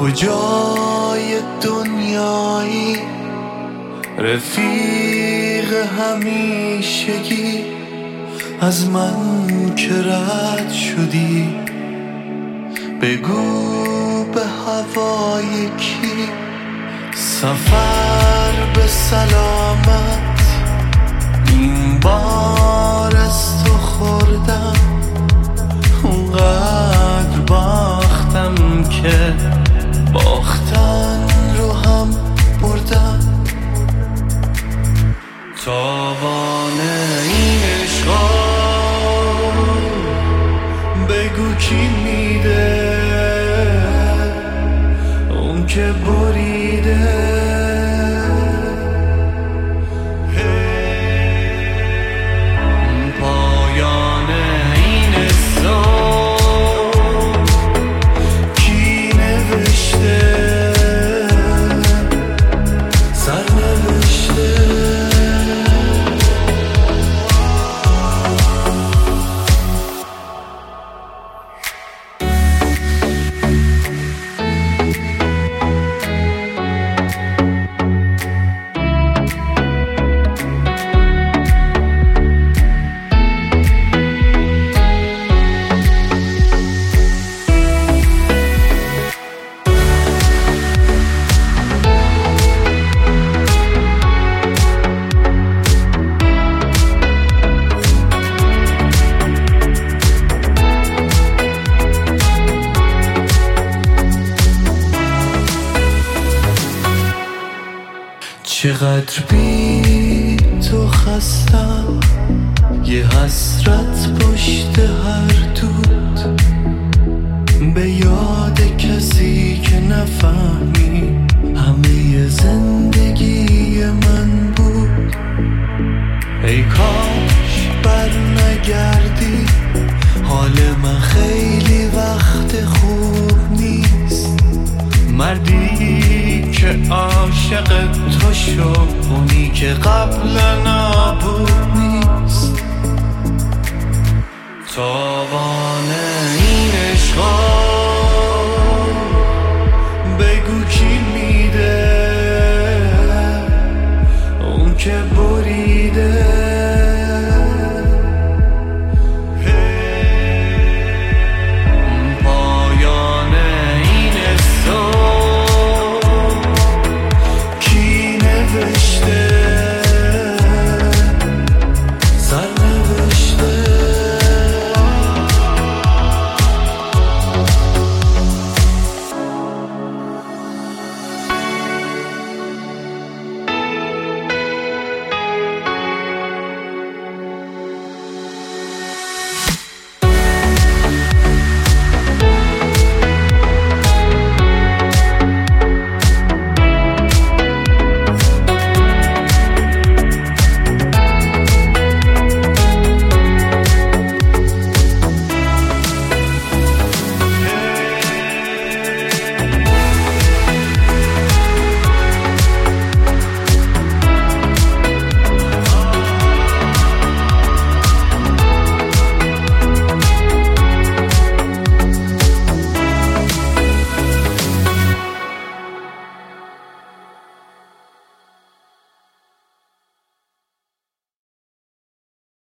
کجای دنیایی رفیق همیشگی از من که رد شدی؟ بگو به هوای کی سفر به سلامت این بار از تو خوردم. اونقدر باختم که باختن رو هم بردم. تاوان این عشقا بگو کی میده؟ اون که بریده. پایان این حساب کی نوشته؟ سرنوشته. چقدر بی تو خستم، یه حسرت پشت هر دود، به یاد کسی که نفهمی همه زندگی من بود. ای کاش بر نگردی، حال من خیلی وقت خوب نیست. مردی که عاشق تو شد، اونی که قبلا نبود نیست. تاوان این عشقا بگو کی میده؟ اون که بود